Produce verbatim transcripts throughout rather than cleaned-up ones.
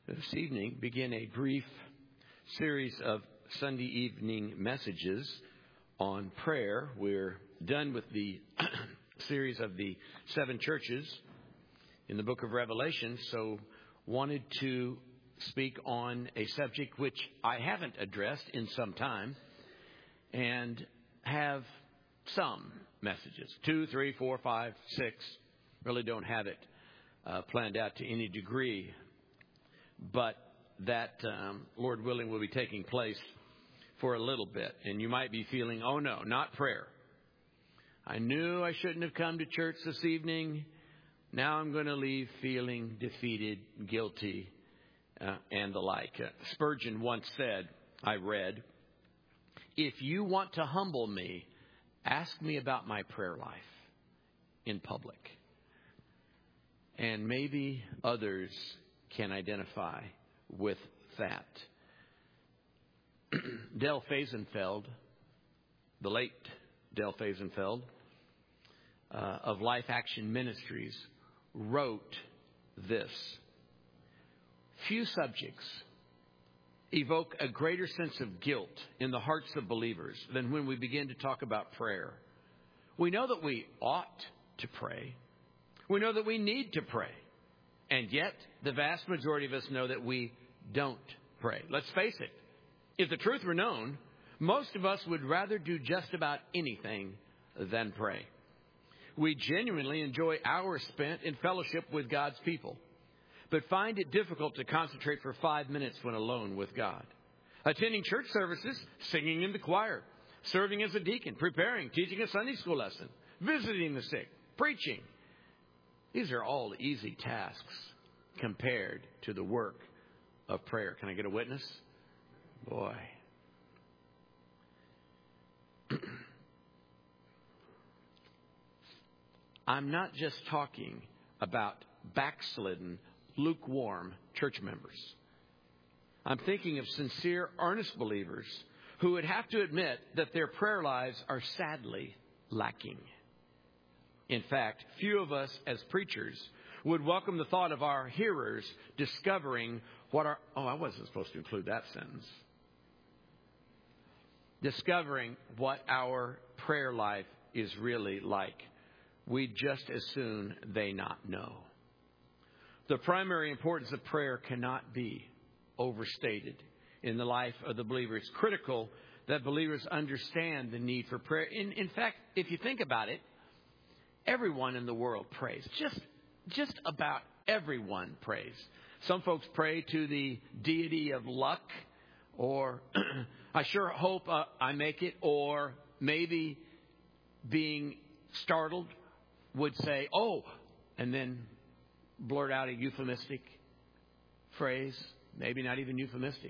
This evening begin a brief series of Sunday evening messages on prayer. We're done with the series of the seven churches in the book of Revelation, so wanted to speak on a subject which I haven't addressed in some time and have some messages. Two, three, four, five, six. Really don't have it uh, planned out to any degree. But that, um, Lord willing, will be taking place for a little bit. And you might be feeling, oh no, not prayer. I knew I shouldn't have come to church this evening. Now I'm going to leave feeling defeated, guilty, uh, and the like. Uh, Spurgeon once said, I read, if you want to humble me, ask me about my prayer life in public. And maybe others can identify with that. Del Faisenfeld, the late Del Faisenfeld uh, of Life Action Ministries, wrote this: few subjects evoke a greater sense of guilt in the hearts of believers than when we begin to talk about prayer. We know that we ought to pray. We know that we need to pray. And yet, the vast majority of us know that we don't pray. Let's face it. If the truth were known, most of us would rather do just about anything than pray. We genuinely enjoy hours spent in fellowship with God's people, but find it difficult to concentrate for five minutes when alone with God. Attending church services, singing in the choir, serving as a deacon, preparing, teaching a Sunday school lesson, visiting the sick, preaching. These are all easy tasks compared to the work of prayer. Can I get a witness? Boy. I'm not just talking about backslidden, lukewarm church members. I'm thinking of sincere, earnest believers who would have to admit that their prayer lives are sadly lacking. In fact, few of us as preachers would welcome the thought of our hearers discovering what our... Oh, I wasn't supposed to include that sentence. Discovering what our prayer life is really like. We'd just as soon they not know. The primary importance of prayer cannot be overstated in the life of the believer. It's critical that believers understand the need for prayer. In, in fact, if you think about it, everyone in the world prays. Just, just about everyone prays. Some folks pray to the deity of luck, or I sure hope uh, I make it, or maybe being startled would say, oh, and then blurt out a euphemistic phrase, maybe not even euphemistic.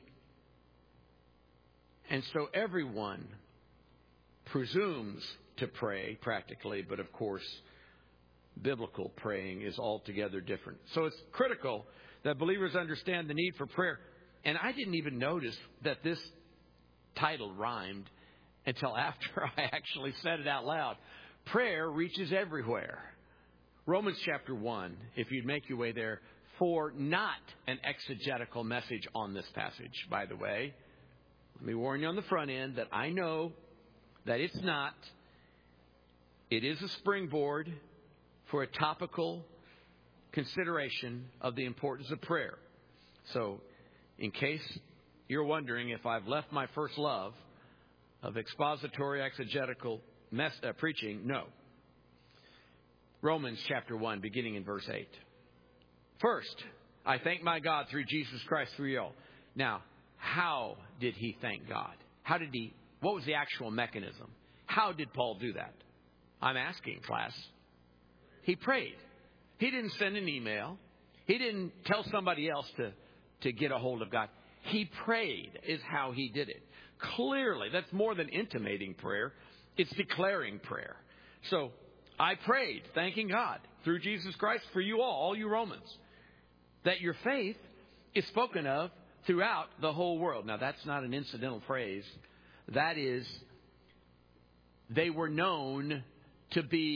And so everyone presumes to pray practically, but of course, biblical praying is altogether different. So it's critical that believers understand the need for prayer. And I didn't even notice that this title rhymed until after I actually said it out loud. Prayer reaches everywhere. Romans chapter one, if you'd make your way there, for not an exegetical message on this passage, by the way. Let me warn you on the front end that I know that it's not. It is a springboard for a topical consideration of the importance of prayer. So, in case you're wondering if I've left my first love of expository exegetical mess, uh, preaching, no. Romans chapter one, beginning in verse eight. First, I thank my God through Jesus Christ through you all. Now, how did he thank God? How did he, what was the actual mechanism? How did Paul do that? I'm asking, class. He prayed. He didn't send an email. He didn't tell somebody else to, to get a hold of God. He prayed is how he did it. Clearly, that's more than intimating prayer. It's declaring prayer. So, I prayed, thanking God through Jesus Christ for you all, all you Romans, that your faith is spoken of throughout the whole world. Now, that's not an incidental phrase. That is, they were known to be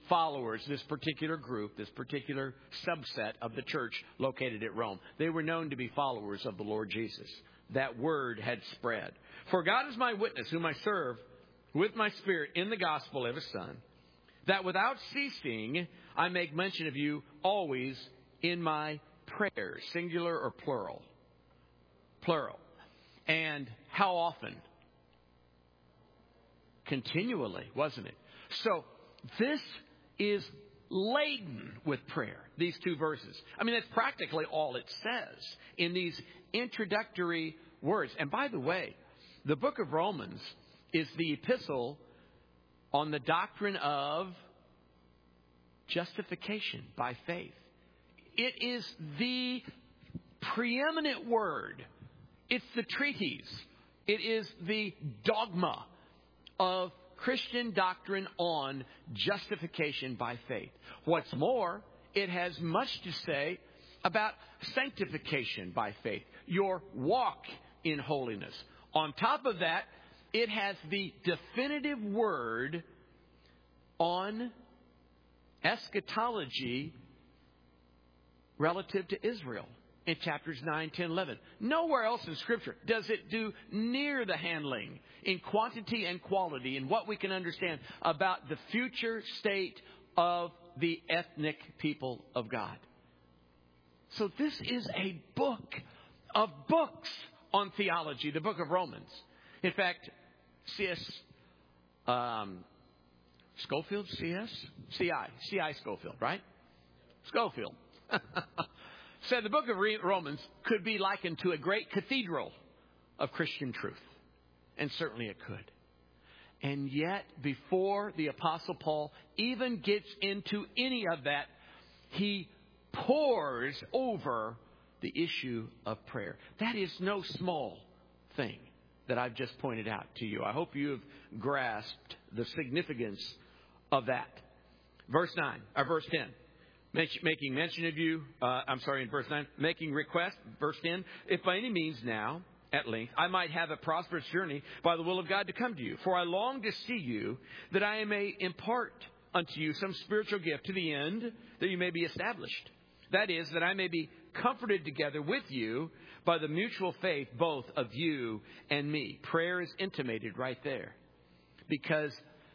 followers, this particular group, this particular subset of the church located at Rome. They were known to be followers of the Lord Jesus. That word had spread. For God is my witness, whom I serve with my spirit in the gospel of his Son, that without ceasing I make mention of you always in my prayers, singular or plural? Plural. And how often? Continually, wasn't it? So this is laden with prayer, these two verses. I mean, that's practically all it says in these introductory words. And by the way, the book of Romans is the epistle on the doctrine of justification by faith. It is the preeminent word. It's the treatise. It is the dogma of Christian doctrine on justification by faith. What's more, it has much to say about sanctification by faith, your walk in holiness. On top of that, it has the definitive word on eschatology relative to Israel in chapters nine, ten, eleven. Nowhere else in Scripture does it do near the handling in quantity and quality in what we can understand about the future state of the ethnic people of God. So this is a book of books on theology, the book of Romans. In fact, C S Um, Schofield, C S? C I. C I Schofield, right? Schofield. Said the book of Romans could be likened to a great cathedral of Christian truth. And certainly it could. And yet, before the Apostle Paul even gets into any of that, he pours over the issue of prayer. That is no small thing that I've just pointed out to you. I hope you have grasped the significance of that. Verse nine, or verse ten. Making mention of you, uh, I'm sorry, in verse nine, making request, verse ten, if by any means now, at length, I might have a prosperous journey by the will of God to come to you. For I long to see you, that I may impart unto you some spiritual gift to the end that you may be established. That is, that I may be comforted together with you by the mutual faith both of you and me. Prayer is intimated right there. Because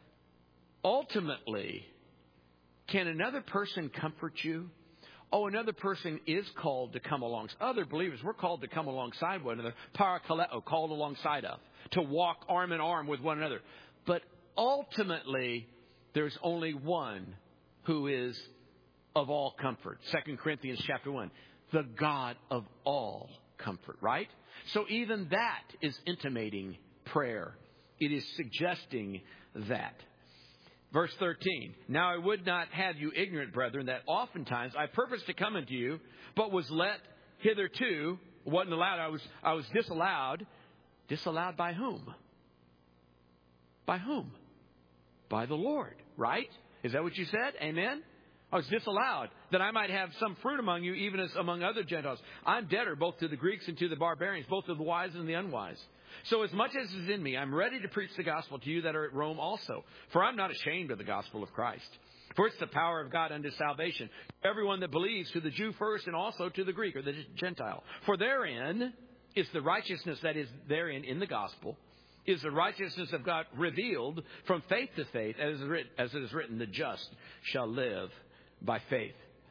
ultimately, can another person comfort you? Oh, another person is called to come alongside. Other believers, we're called to come alongside one another. Parakaleo, called alongside of. To walk arm in arm with one another. But ultimately, there's only one who is of all comfort. Second Corinthians chapter one. The God of all comfort, right? So even that is intimating prayer. It is suggesting that. Verse thirteen, now I would not have you ignorant, brethren, that oftentimes I purposed to come unto you, but was let hitherto, wasn't allowed, I was, I was disallowed. Disallowed by whom? By whom? By the Lord, right? Is that what you said? Amen? I was disallowed, that I might have some fruit among you, even as among other Gentiles. I'm debtor both to the Greeks and to the barbarians, both to the wise and the unwise. So as much as is in me, I'm ready to preach the gospel to you that are at Rome also. For I'm not ashamed of the gospel of Christ. For it's the power of God unto salvation. Everyone that believes, to the Jew first and also to the Greek or the Gentile. For therein is the righteousness that is therein in the gospel, is the righteousness of God revealed from faith to faith, as it is written, the just shall live by faith.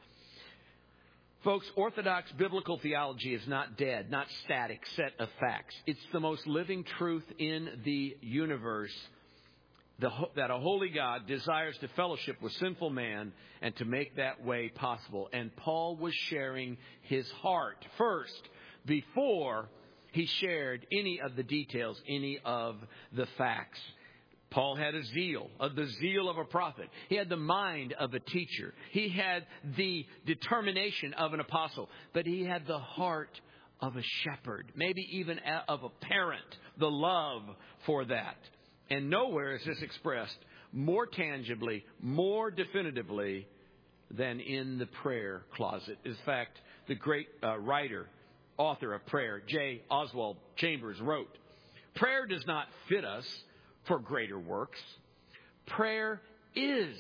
Folks, Orthodox biblical theology is not dead, not static set of facts. It's the most living truth in the universe, the, that a holy God desires to fellowship with sinful man and to make that way possible. And Paul was sharing his heart first before he shared any of the details, any of the facts. Paul had a zeal, of the zeal of a prophet. He had the mind of a teacher. He had the determination of an apostle. But he had the heart of a shepherd, maybe even of a parent, the love for that. And nowhere is this expressed more tangibly, more definitively than in the prayer closet. In fact, the great uh, writer, author of prayer, J. Oswald Chambers, wrote, "Prayer does not fit us for greater works. Prayer is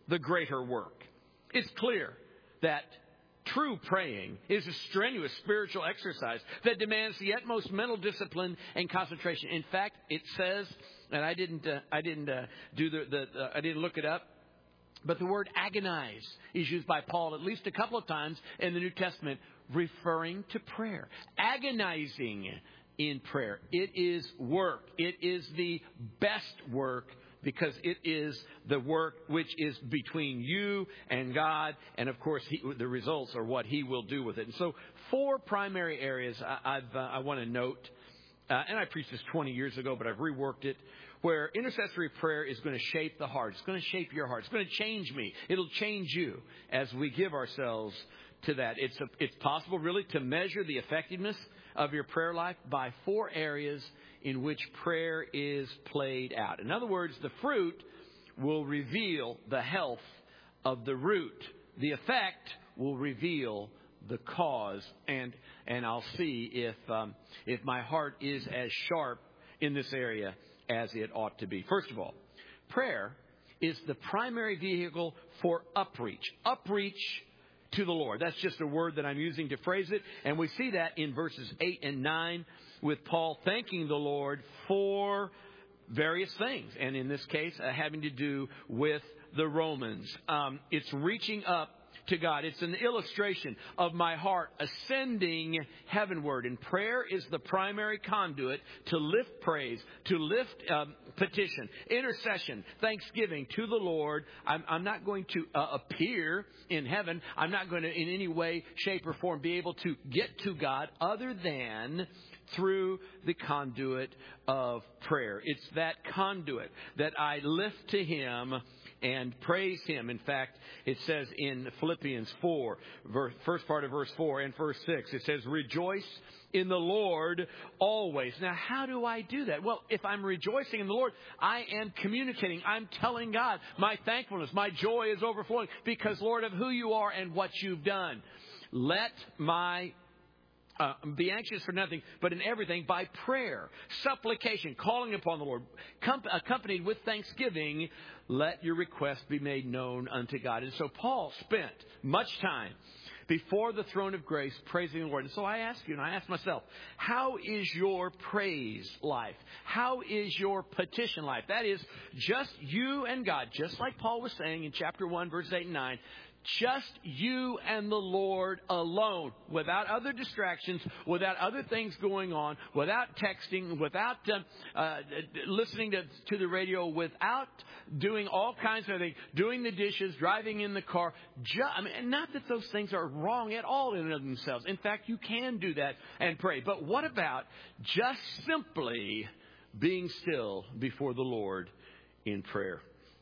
the greater work. It's clear that true praying is a strenuous spiritual exercise that demands the utmost mental discipline and concentration. In fact, it says, and I didn't, uh, I didn't uh, do the, the uh, I didn't look it up, but the word agonize is used by Paul at least a couple of times in the New Testament, referring to prayer. Agonizing in prayer. It is work. It is the best work, because it is the work which is between you and God. And, of course, he, the results are what He will do with it. And so four primary areas I, I've, uh, I want to note. Uh, and I preached this twenty years ago, but I've reworked it, where intercessory prayer is going to shape the heart. It's going to shape your heart. It's going to change me. It'll change you as we give ourselves to that. It's, a, it's possible, really, to measure the effectiveness of your prayer life by four areas in which prayer is played out. In other words, the fruit will reveal the health of the root. The effect will reveal the cause, and and I'll see if um, if my heart is as sharp in this area as it ought to be. First of all, prayer is the primary vehicle for upreach. Upreach to the Lord. That's just a word that I'm using to phrase it. And we see that in verses eight and nine with Paul thanking the Lord for various things. And in this case, uh, having to do with the Romans. Um, it's reaching up to God. It's an illustration of my heart ascending heavenward. And prayer is the primary conduit to lift praise, to lift um, petition, intercession, thanksgiving to the Lord. I'm, I'm not going to uh, appear in heaven. I'm not going to in any way, shape, or form be able to get to God other than through the conduit of prayer. It's that conduit that I lift to Him and praise Him. In fact, it says in Philippians four, verse, first part of verse four and verse six, it says, rejoice in the Lord always. Now, how do I do that? Well, if I'm rejoicing in the Lord, I am communicating. I'm telling God my thankfulness. My joy is overflowing because, Lord, of who you are and what you've done. Let my Uh, be anxious for nothing, but in everything by prayer, supplication, calling upon the Lord, com- accompanied with thanksgiving, let your request be made known unto God. And so Paul spent much time before the throne of grace praising the Lord. And so I ask you, and I ask myself, how is your praise life? How is your petition life? That is just you and God, just like Paul was saying in chapter one, verse eight and nine. Just you and the Lord alone, without other distractions, without other things going on, without texting, without uh, uh, listening to, to the radio, without doing all kinds of things, doing the dishes, driving in the car. Just, I mean, not that those things are wrong at all in and of themselves. In fact, you can do that and pray. But what about just simply being still before the Lord in prayer?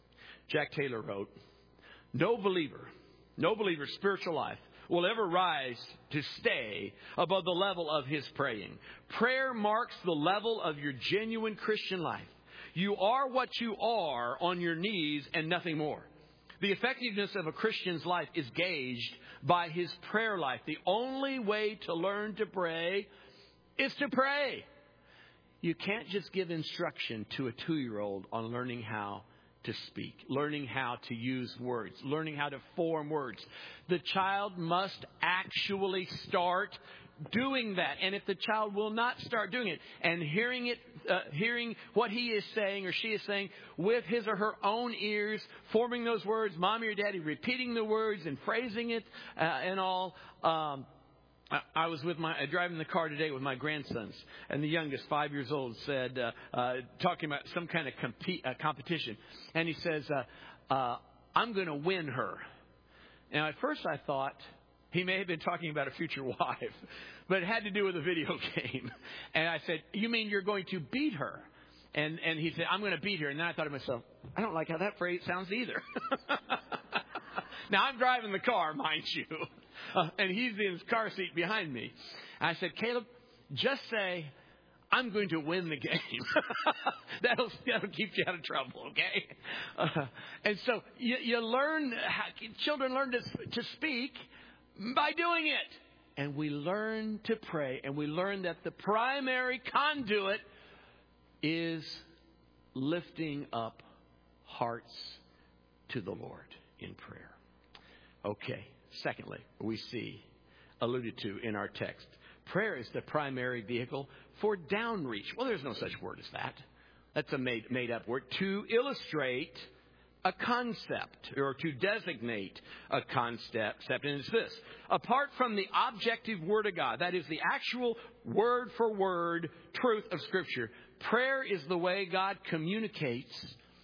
Jack Taylor wrote, No believer No believer's spiritual life will ever rise to stay above the level of his praying. Prayer marks the level of your genuine Christian life. You are what you are on your knees and nothing more. The effectiveness of a Christian's life is gauged by his prayer life. The only way to learn to pray is to pray. You can't just give instruction to a two-year-old on learning how to speak, learning how to use words, learning how to form words. The child must actually start doing that. And if the child will not start doing it and hearing it, uh, hearing what he is saying or she is saying with his or her own ears, forming those words, mommy or daddy, repeating the words and phrasing it uh, and all, um, I was with my driving the car today with my grandsons, and the youngest, five years old, said, uh, uh, talking about some kind of compete, uh, competition, and he says, uh, uh, "I'm going to win her." Now, at first, I thought he may have been talking about a future wife, but it had to do with a video game. And I said, "You mean you're going to beat her?" And and he said, "I'm going to beat her." And then I thought to myself, I don't like how that phrase sounds either. Now, I'm driving the car, mind you, uh, and he's in his car seat behind me. I said, "Caleb, just say, I'm going to win the game." that'll, that'll keep you out of trouble, okay? Uh, and so you, you learn, how, children learn to, to speak by doing it. And we learn to pray, and we learn that the primary conduit is lifting up hearts to the Lord. in prayer. Okay. Secondly, we see, alluded to in our text, prayer is the primary vehicle for downreach. Well, there's no such word as that. That's a made, made up word. To illustrate a concept or to designate a concept, and it's this. Apart from the objective Word of God, that is the actual word for word truth of Scripture, prayer is the way God communicates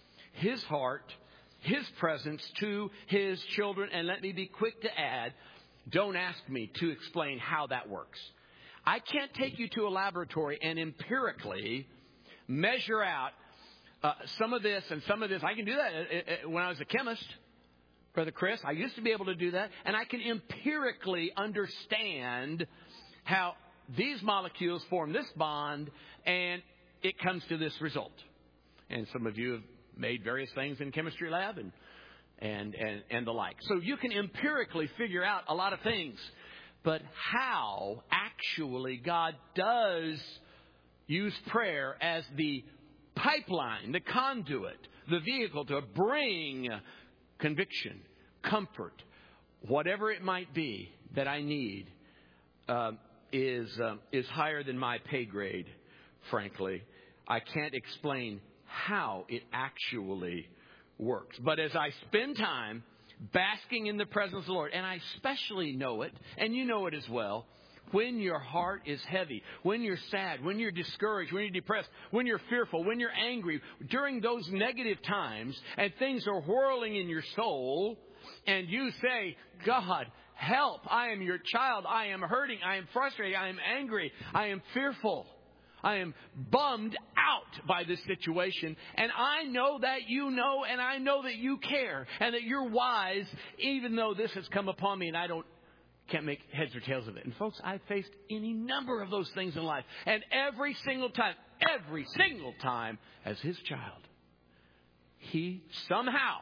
His heart, His presence to His children. And let me be quick to add, don't ask me to explain how that works. I can't take you to a laboratory and empirically measure out uh, some of this and some of this. I can do that when I was a chemist, Brother Chris. I used to be able to do that. And I can empirically understand how these molecules form this bond and it comes to this result. And some of you have made various things in chemistry lab and, and, and, and the like. So you can empirically figure out a lot of things. But how actually God does use prayer as the pipeline, the conduit, the vehicle to bring conviction, comfort, whatever it might be that I need, uh, is uh, is higher than my pay grade, frankly. I can't explain how it actually works. But as I spend time basking in the presence of the Lord, and I especially know it, and you know it as well, when your heart is heavy, when you're sad, when you're discouraged, when you're depressed, when you're fearful, when you're angry, during those negative times and things are whirling in your soul, and you say, God, help, I am your child, I am hurting, I am frustrated, I am angry, I am fearful. I am bummed out by this situation, and I know that you know, and I know that you care, and that you're wise, even though this has come upon me, and I don't can't make heads or tails of it. And folks, I've faced any number of those things in life, and every single time, every single time, as His child, He somehow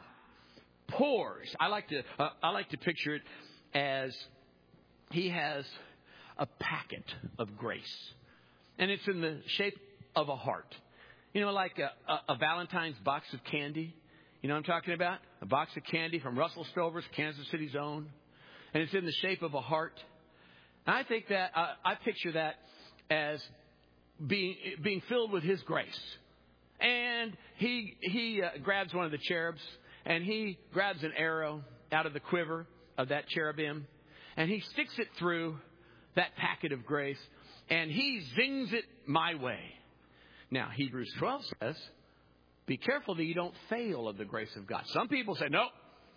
pours. I like to uh, I like to picture it as He has a packet of grace. And it's in the shape of a heart. You know, like a, a, a Valentine's box of candy. You know what I'm talking about? A box of candy from Russell Stover's, Kansas City's own. And it's in the shape of a heart. And I think that, uh, I picture that as being being filled with His grace. And He, he uh, grabs one of the cherubs. And He grabs an arrow out of the quiver of that cherubim. And He sticks it through that packet of grace. And He zings it my way. Now, Hebrews twelve says, be careful that you don't fail of the grace of God. Some people say, no,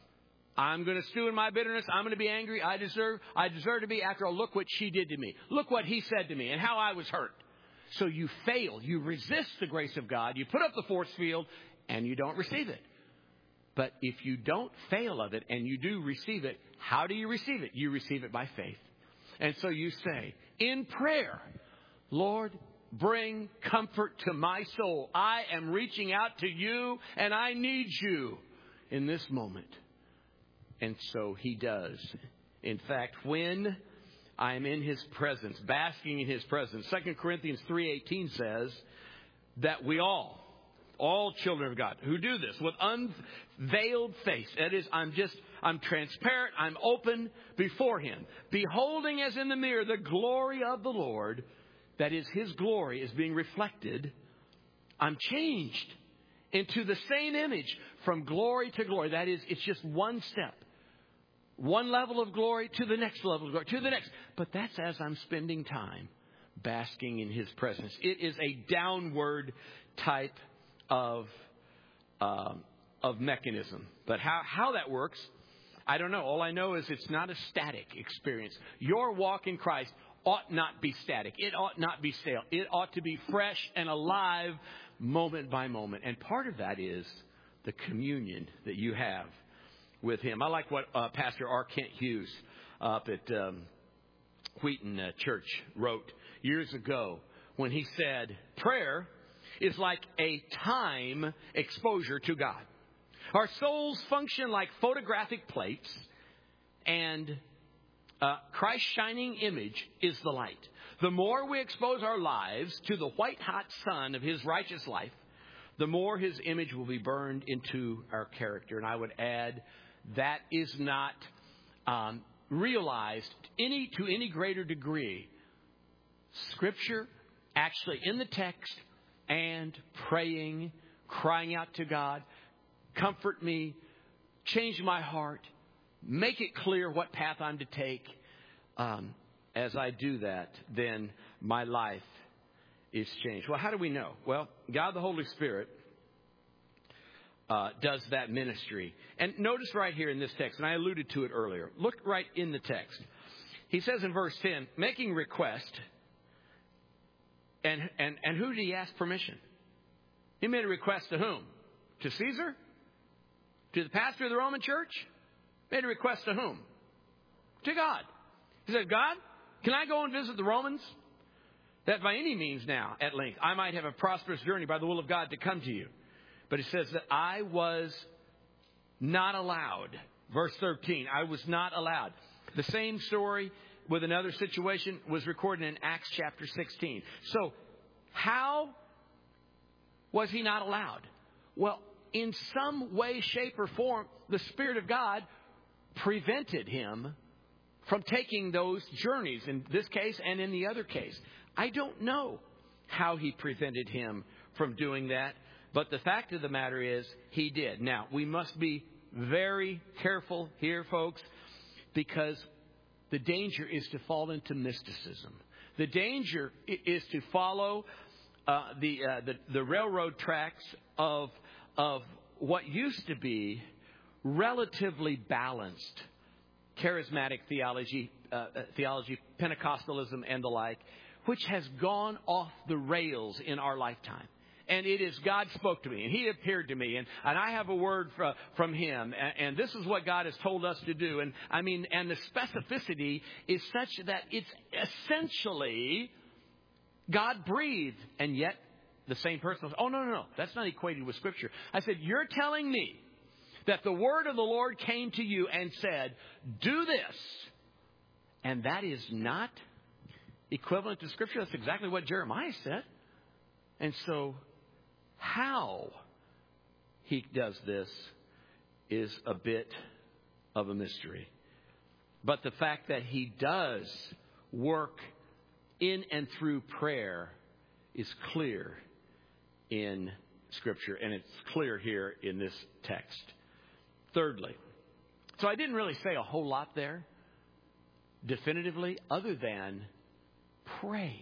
I'm going to stew in my bitterness. I'm going to be angry. I deserve, I deserve to be. After all, look what she did to me. Look what he said to me and how I was hurt. So you fail. You resist the grace of God. You put up the force field and you don't receive it. But if you don't fail of it and you do receive it, how do you receive it? You receive it by faith. And so you say, in prayer, Lord, bring comfort to my soul. I am reaching out to you and I need you in this moment. And so He does. In fact, when I am in His presence, basking in His presence, Second Corinthians three eighteen says that we all, all children of God who do this with unveiled face. That is, I'm just, I'm transparent. I'm open before Him. Beholding as in the mirror the glory of the Lord. That is, His glory is being reflected. I'm changed into the same image from glory to glory. That is, it's just one step. One level of glory to the next level of glory, to the next. But that's as I'm spending time basking in His presence. It is a downward type of uh, of mechanism. But how, how that works, I don't know. All I know is it's not a static experience. Your walk in Christ ought not be static. It ought not be stale. It ought to be fresh and alive moment by moment. And part of that is the communion that you have with Him. I like what uh, Pastor R. Kent Hughes up at um, Wheaton uh, Church wrote years ago when he said, prayer is like a time exposure to God. Our souls function like photographic plates, and uh, Christ's shining image is the light. The more we expose our lives to the white-hot sun of His righteous life, the more His image will be burned into our character. And I would add that is not um, realized any to any greater degree, Scripture actually in the text and praying, crying out to God, comfort me, change my heart, make it clear what path I'm to take. Um, as I do that, then my life is changed. Well, how do we know? Well, God the Holy Spirit uh, does that ministry. And notice right here in this text, and I alluded to it earlier. Look right in the text. He says in verse ten, making request. And, and, and who did he ask permission? He made a request to whom? To Caesar? To the pastor of the Roman church? Made a request to whom? To God. He said, God, can I go and visit the Romans? That by any means now, at length, I might have a prosperous journey by the will of God to come to you. But it says that I was not allowed. Verse thirteen, I was not allowed. The same story with another situation was recorded in Acts chapter sixteen. So how was he not allowed? Well, in some way, shape, or form, the Spirit of God prevented him from taking those journeys in this case and in the other case. I don't know how he prevented him from doing that, but the fact of the matter is he did. Now, we must be very careful here, folks, because the danger is to fall into mysticism. The danger is to follow uh, the, uh, the the railroad tracks of of what used to be relatively balanced charismatic theology, uh, theology, Pentecostalism, and the like, which has gone off the rails in our lifetime. And it is God spoke to me, and He appeared to me, and, and I have a word for, from Him, and, and this is what God has told us to do. And I mean, and the specificity is such that it's essentially God breathed, and yet the same person was, oh, no, no, no, that's not equated with Scripture. I said, you're telling me that the word of the Lord came to you and said, do this, and that is not equivalent to Scripture? That's exactly what Jeremiah said. And so how he does this is a bit of a mystery. But the fact that he does work in and through prayer is clear in Scripture, and it's clear here in this text. Thirdly, so I didn't really say a whole lot there definitively other than pray.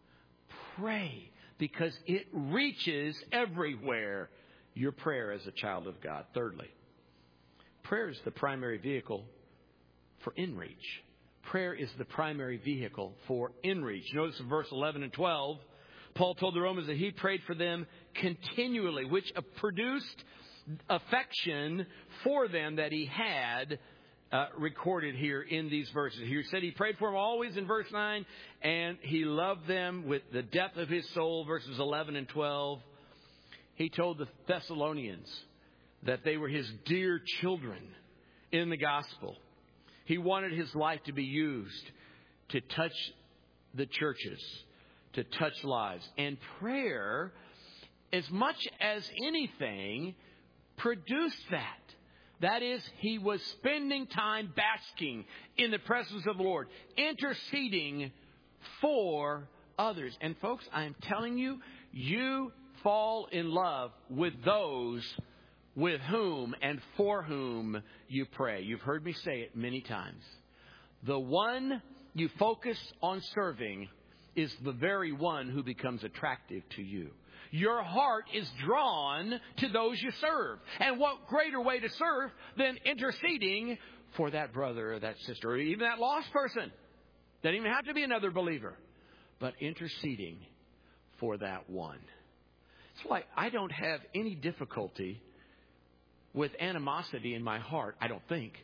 Pray. Because it reaches everywhere, your prayer as a child of God. Thirdly, prayer is the primary vehicle for inreach. Prayer is the primary vehicle for inreach. Notice in verse eleven and twelve, Paul told the Romans that he prayed for them continually, which produced affection for them that he had Uh, recorded here in these verses. He said he prayed for them always in verse nine, and he loved them with the depth of his soul, verses eleven and twelve. He told the Thessalonians that they were his dear children in the gospel. He wanted his life to be used to touch the churches, to touch lives. And prayer, as much as anything, produced that. That is, he was spending time basking in the presence of the Lord, interceding for others. And folks, I am telling you, you fall in love with those with whom and for whom you pray. You've heard me say it many times. The one you focus on serving is the very one who becomes attractive to you. Your heart is drawn to those you serve. And what greater way to serve than interceding for that brother or that sister or even that lost person? Doesn't even have to be another believer. But interceding for that one. It's like I don't have any difficulty with animosity in my heart, I don't think,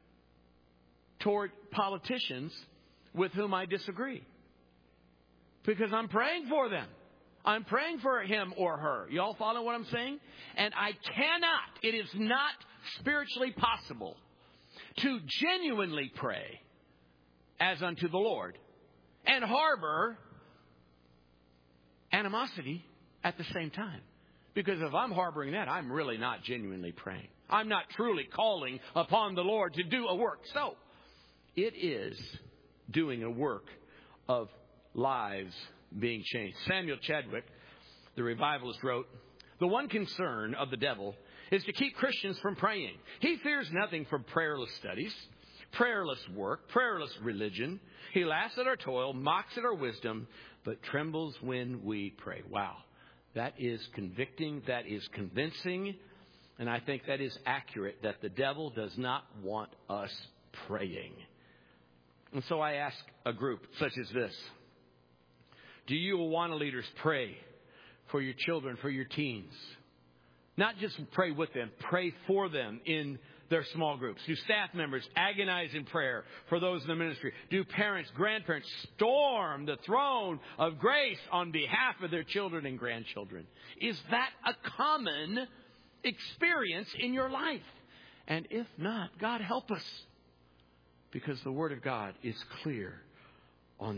toward politicians with whom I disagree. Because I'm praying for them. I'm praying for him or her. You all follow what I'm saying? And I cannot, it is not spiritually possible to genuinely pray as unto the Lord and harbor animosity at the same time. Because if I'm harboring that, I'm really not genuinely praying. I'm not truly calling upon the Lord to do a work. So, it is doing a work of lives being changed. Samuel Chadwick, the revivalist, wrote, "The one concern of the devil is to keep Christians from praying. He fears nothing from prayerless studies, prayerless work, prayerless religion. He laughs at our toil, mocks at our wisdom, but trembles when we pray." Wow. That is convicting. That is convincing. And I think that is accurate, that the devil does not want us praying. And so I ask a group such as this, do you Awana leaders pray for your children, for your teens? Not just pray with them, pray for them in their small groups. Do staff members agonize in prayer for those in the ministry? Do parents, grandparents storm the throne of grace on behalf of their children and grandchildren? Is that a common experience in your life? And if not, God help us, because the Word of God is clear on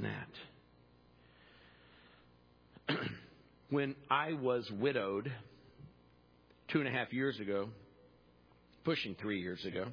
that. When I was widowed two and a half years ago, pushing three years ago,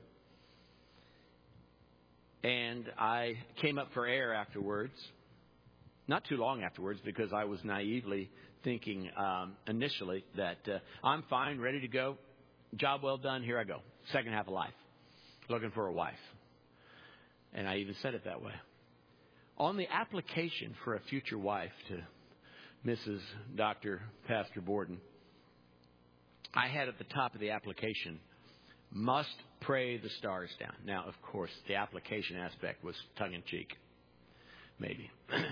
and I came up for air afterwards, not too long afterwards, because I was naively thinking um, initially that uh, I'm fine, ready to go, job well done, here I go, second half of life, looking for a wife. And I even said it that way. On the application for a future wife to Missus Doctor Pastor Borden, I had at the top of the application, must pray the stars down. Now, of course, the application aspect was tongue-in-cheek, maybe.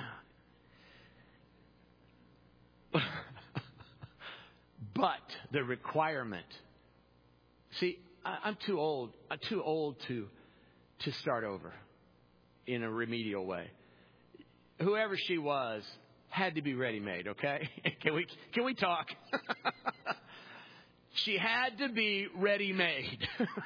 But the requirement, see, I, I'm too old. I'm too old to to start over in a remedial way. Whoever she was had to be ready-made. Okay, can we can we talk? She had to be ready-made.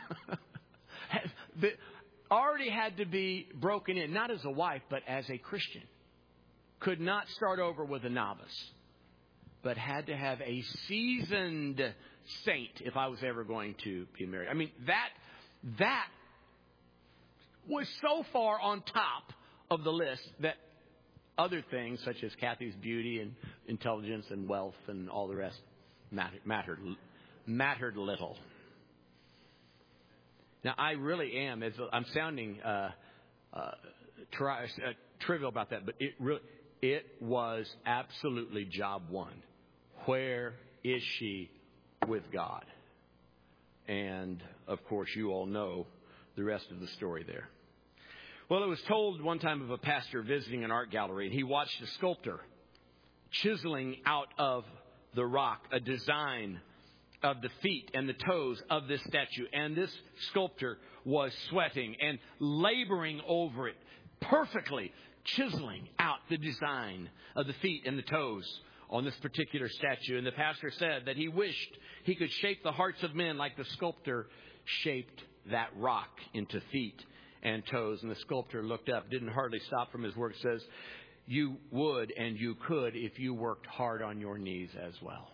the, already had to be broken in, not as a wife, but as a Christian. Could not start over with a novice, but had to have a seasoned saint if I was ever going to be married. I mean, that that was so far on top of the list that other things, such as Kathy's beauty and intelligence and wealth and all the rest, mattered mattered, mattered little. Now, I really am, as I'm sounding uh, uh, tri- uh, trivial about that, but it really, it was absolutely job one. Where is she with God? And, of course, you all know the rest of the story there. Well, it was told one time of a pastor visiting an art gallery, and he watched a sculptor chiseling out of the rock a design of the feet and the toes of this statue. And this sculptor was sweating and laboring over it, perfectly chiseling out the design of the feet and the toes on this particular statue. And the pastor said that he wished he could shape the hearts of men like the sculptor shaped that rock into feet and toes. And the sculptor looked up, didn't hardly stop from his work, says, "You would and you could if you worked hard on your knees as well."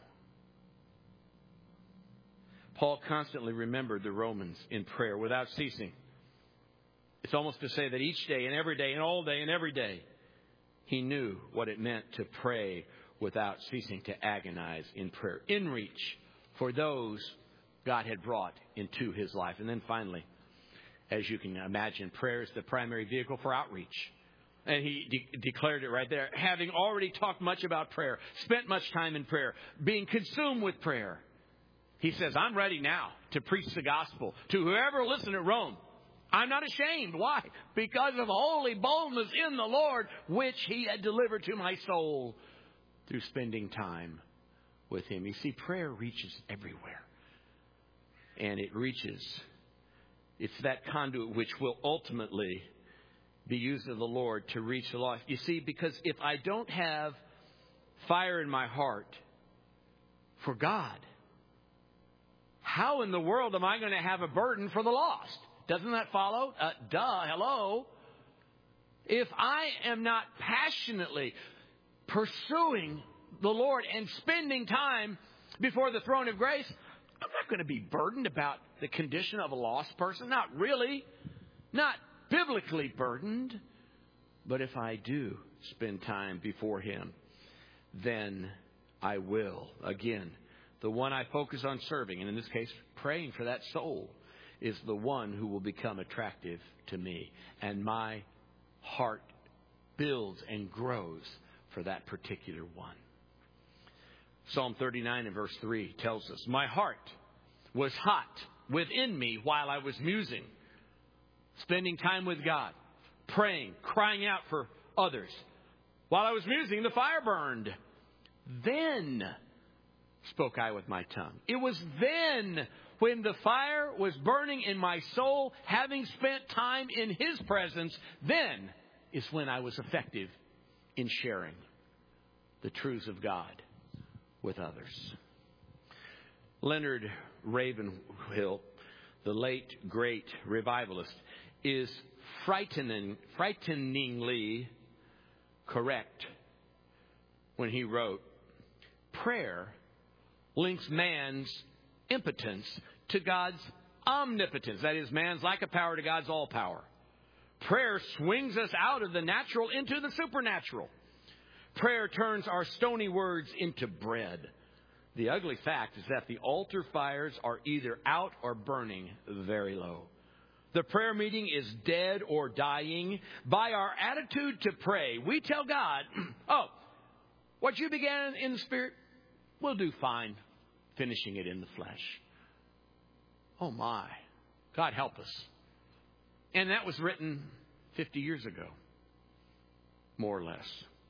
Paul constantly remembered the Romans in prayer without ceasing. It's almost to say that each day and every day and all day and every day, he knew what it meant to pray without ceasing, to agonize in prayer, in reach for those God had brought into his life. And then finally, as you can imagine, prayer is the primary vehicle for outreach. And he de- declared it right there. Having already talked much about prayer, spent much time in prayer, being consumed with prayer, he says, I'm ready now to preach the gospel to whoever will listen at Rome. I'm not ashamed. Why? Because of holy boldness in the Lord, which he had delivered to my soul through spending time with him. You see, prayer reaches everywhere. And it reaches, it's that conduit which will ultimately be used of the Lord to reach the lost. You see, because if I don't have fire in my heart for God, how in the world am I going to have a burden for the lost? Doesn't that follow? Uh, duh, hello. If I am not passionately pursuing the Lord and spending time before the throne of grace, I'm not going to be burdened about the condition of a lost person. Not really. Not biblically burdened. But if I do spend time before Him, then I will. Again, the one I focus on serving, and in this case, praying for that soul, is the one who will become attractive to me. And my heart builds and grows for that particular one. Psalm thirty-nine and verse three tells us, my heart was hot within me while I was musing, spending time with God, praying, crying out for others. While I was musing, the fire burned. Then spoke I with my tongue. It was then, when the fire was burning in my soul, having spent time in His presence, then is when I was effective in sharing the truths of God with others. Leonard Ravenhill, the late great revivalist, is frightening, frighteningly correct when he wrote, prayer links man's impotence to God's omnipotence. That is, man's lack of power to God's all power. Prayer swings us out of the natural into the supernatural. Prayer turns our stony words into bread. The ugly fact is that the altar fires are either out or burning very low. The prayer meeting is dead or dying. By our attitude to pray, we tell God, oh, what you began in the Spirit, we'll do fine finishing it in the flesh. Oh my, God help us. And that was written fifty years ago, more or less.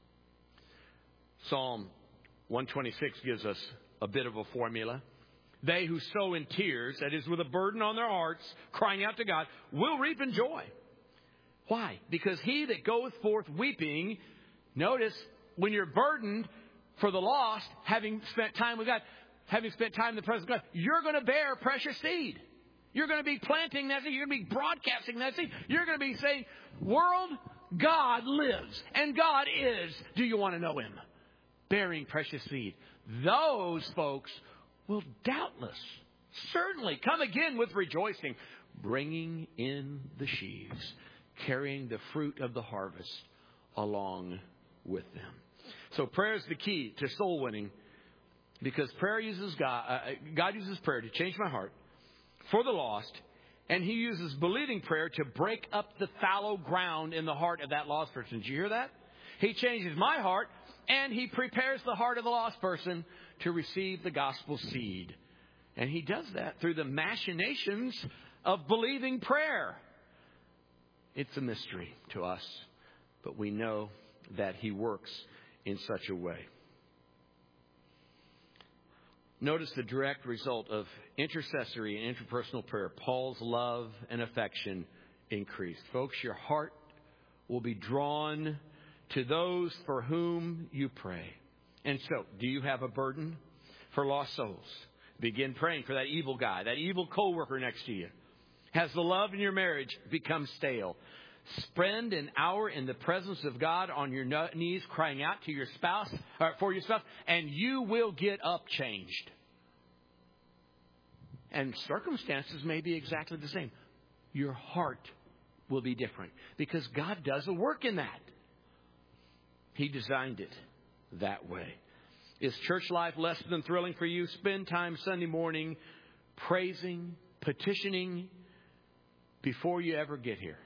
Psalm one twenty-six gives us a bit of a formula. They who sow in tears, that is with a burden on their hearts, crying out to God, will reap in joy. Why? Because he that goeth forth weeping, notice, when you're burdened for the lost, having spent time with God, having spent time in the presence of God, you're going to bear precious seed. You're going to be planting that seed. You're going to be broadcasting that seed. You're going to be saying, world, God lives. And God is. Do you want to know Him? Bearing precious seed. Those folks will doubtless, certainly come again with rejoicing, bringing in the sheaves, carrying the fruit of the harvest along with them. So prayer is the key to soul winning, because prayer uses God, uh, God uses prayer to change my heart for the lost, and He uses believing prayer to break up the fallow ground in the heart of that lost person. Did you hear that? He changes my heart, and He prepares the heart of the lost person to receive the gospel seed. And He does that through the machinations of believing prayer. It's a mystery to us, but we know that He works in such a way. Notice the direct result of intercessory and interpersonal prayer. Paul's love and affection increased. Folks, your heart will be drawn to those for whom you pray. And so, do you have a burden for lost souls? Begin praying for that evil guy, that evil coworker next to you. Has the love in your marriage become stale? Spend an hour in the presence of God on your knees, crying out to your spouse, or for your spouse, and you will get up changed. And circumstances may be exactly the same. Your heart will be different, because God does a work in that. He designed it that way. Is church life less than thrilling for you? Spend time Sunday morning praising, petitioning before you ever get here.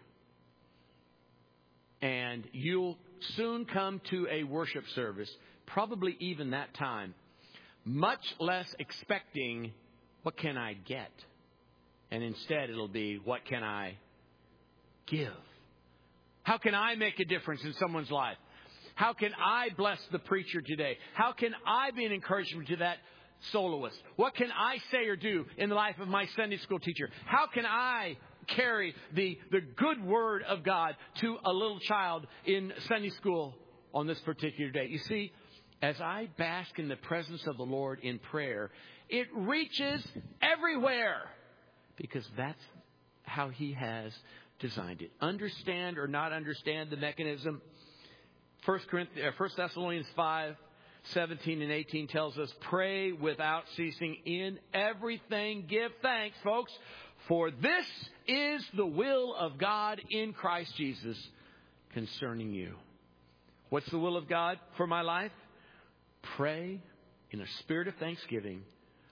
And you'll soon come to a worship service, probably even that time, much less expecting, what can I get? And instead it'll be, what can I give? How can I make a difference in someone's life? How can I bless the preacher today? How can I be an encouragement to that soloist? What can I say or do in the life of my Sunday school teacher? How can I carry the, the good word of God to a little child in Sunday school on this particular day? You see, as I bask in the presence of the Lord in prayer, it reaches everywhere, because that's how He has designed it. Understand or not understand the mechanism? First Thessalonians five seventeen and eighteen tells us, pray without ceasing. In everything give thanks, folks. For this is the will of God in Christ Jesus concerning you. What's the will of God for my life? Pray in a spirit of thanksgiving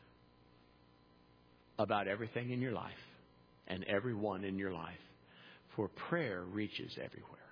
about everything in your life and everyone in your life. For prayer reaches everywhere.